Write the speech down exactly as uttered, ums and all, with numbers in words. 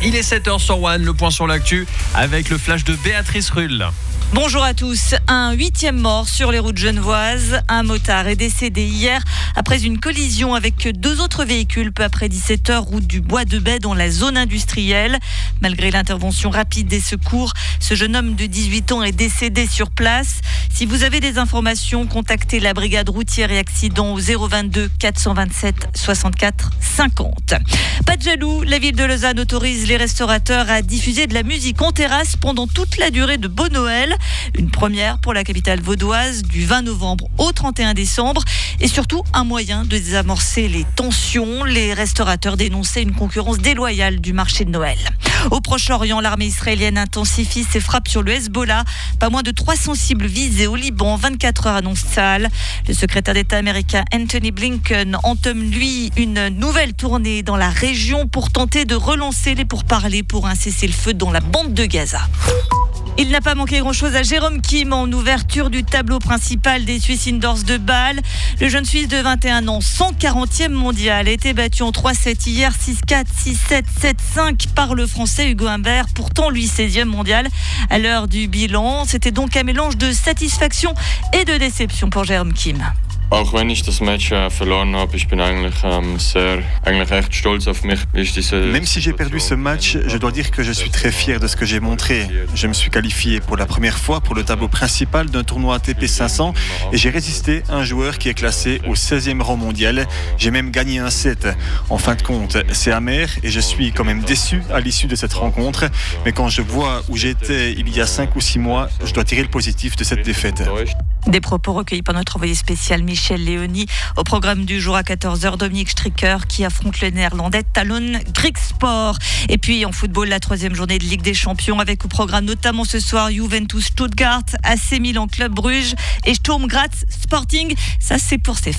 Il est sept heures sur One, le point sur l'actu avec le flash de Béatrice Rulle. Bonjour à tous. Un huitième mort sur les routes genevoises. Un motard est décédé hier après une collision avec deux autres véhicules peu après dix-sept heures, route du Bois de Baie dans la zone industrielle. Malgré l'intervention rapide des secours, ce jeune homme de dix-huit ans est décédé sur place. Si vous avez des informations, contactez la brigade routière et accidents au zéro vingt-deux quatre cent vingt-sept soixante-quatre cinquante. Pas de jaloux, la ville de Lausanne autorise les restaurateurs à diffuser de la musique en terrasse pendant toute la durée de Beau Noël. Une première pour la capitale vaudoise du vingt novembre au trente et un décembre et surtout un moyen de désamorcer les tensions. Les restaurateurs dénonçaient une concurrence déloyale du marché de Noël. Au Proche-Orient, l'armée israélienne intensifie ses frappes sur le Hezbollah. Pas moins de trois cents cibles visées au Liban, vingt-quatre heures annonce Tsahal. Le secrétaire d'État américain Anthony Blinken entame lui une nouvelle tournée dans la région pour tenter de relancer les pourparlers pour un cessez-le-feu dans la bande de Gaza. Il n'a pas manqué grand-chose à Jérôme Kim en ouverture du tableau principal des Swiss Indoors de Bâle. Le jeune Suisse de vingt et un ans, cent quarantième mondial, a été battu en trois sept hier, six quatre, six sept, sept cinq par le Français Hugo Humbert, pourtant lui seizième mondial. À l'heure du bilan, c'était donc un mélange de satisfaction et de déception pour Jérôme Kim. Auch wenn ich das Match äh, verloren habe, ich bin eigentlich ähm, sehr, eigentlich echt stolz auf mich. Même si j'ai perdu ce match, je dois dire que je suis très fier de ce que j'ai montré. Je me suis qualifié pour la première fois pour le tableau principal d'un tournoi A T P cinq cents et j'ai résisté à un joueur qui est classé au seizième rang mondial. J'ai même gagné un set. En fin de compte, c'est amer et je suis quand même déçu à l'issue de cette rencontre. Mais quand je vois où j'étais il y a cinq ou six mois, je dois tirer le positif de cette défaite. Des propos recueillis par notre envoyé spécial Michel Léonie. Au programme du jour à quatorze heures, Dominique Stricker qui affronte le néerlandais Talon Griekspoor. Et puis en football, la troisième journée de Ligue des Champions avec au programme notamment ce soir Juventus Stuttgart, A C Milan Club Bruges et Sturm Graz Sporting. Ça c'est pour ces